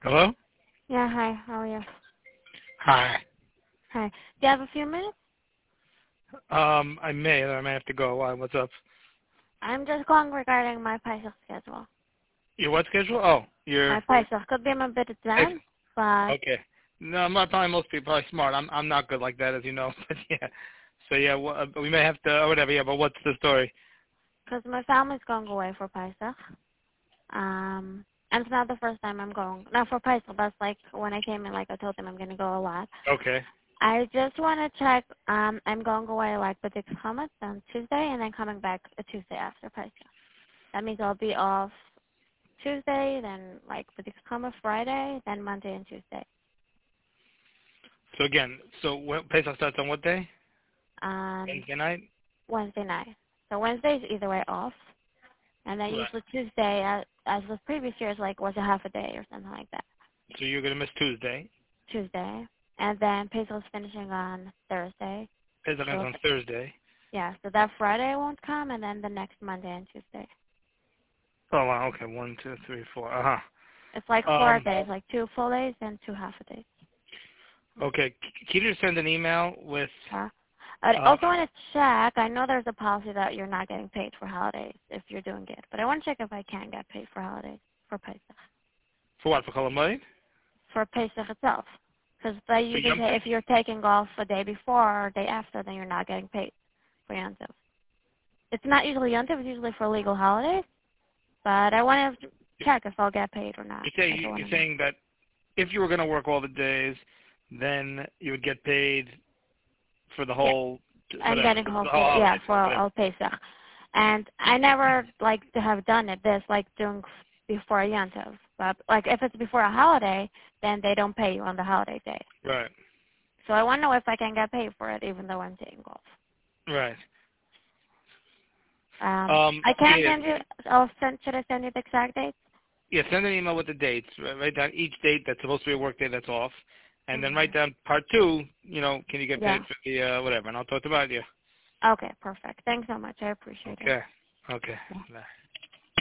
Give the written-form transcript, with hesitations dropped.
Hello? Yeah, hi. How are you? Hi. Hi. Do you have a few minutes? I may have to go. Why? What's up? I'm just calling regarding my Pesach schedule. Your what schedule? Oh, your My Pesach could be a bit advanced, but okay. No, I'm not probably most people are smart. I'm not good like that, as you know. But yeah. So yeah, we may have to or whatever. Yeah, but what's the story? because my family's going away for Pesach. And it's not the first time I'm going. Not for Pesach, but like when I came in, like I told them I'm going to go a lot. Okay. I just want to check. I'm going away like with the Hamas on Tuesday, and then coming back a Tuesday after Pesach. That means I'll be off Tuesday, then like with the Hamas Friday, then Monday and Tuesday. So again, Pesach starts on what day? Um, Wednesday night. Wednesday night. So Wednesday is either way off, and then Right. usually Tuesday, as with previous years, like was a half a day or something like that. So you're gonna miss Tuesday. Tuesday, and then Peso's finishing on Thursday. Pesach ends So on Thursday. yeah, so that Friday won't come, and then the next Monday and Tuesday. Oh wow. Okay. 1, 2, 3, 4. It's like 4 days, like 2 full days and 2 half a days. Okay. Can you just send an email with? Yeah. I also want to check. I know there's a policy that you're not getting paid for holidays if you're doing it, but I want to check if I can get paid for holidays for Pesach. For what? For Chol For Pesach itself. Because they For usually Yom say Tov? if you're taking off a day before or a day after, then you're not getting paid for Yom Tov. It's not usually Yom Tov, it's usually for legal holidays, but I want to check if I'll get paid or not. You're saying that if you were going to work all the days, then you would get paid for the Yeah, whole, I'm whatever, getting for home the whole for, holiday. yeah, for Whatever. Al Pesach. And I never like to have done it this, like doing before a Yom Tov. But like if it's before a holiday, then they don't pay you on the holiday day. Right. So I want to know if I can get paid for it even though I'm taking off. Right. I can Yeah, send you. Should I send you the exact dates? yeah, send an email with the dates. Write down each date that's supposed to be a work day that's off. And then write down part 2, can you get paid Yeah. for the, whatever. And I'll talk about you. Okay, perfect. Thanks so much. I appreciate it. Okay. Okay. Yeah. Bye.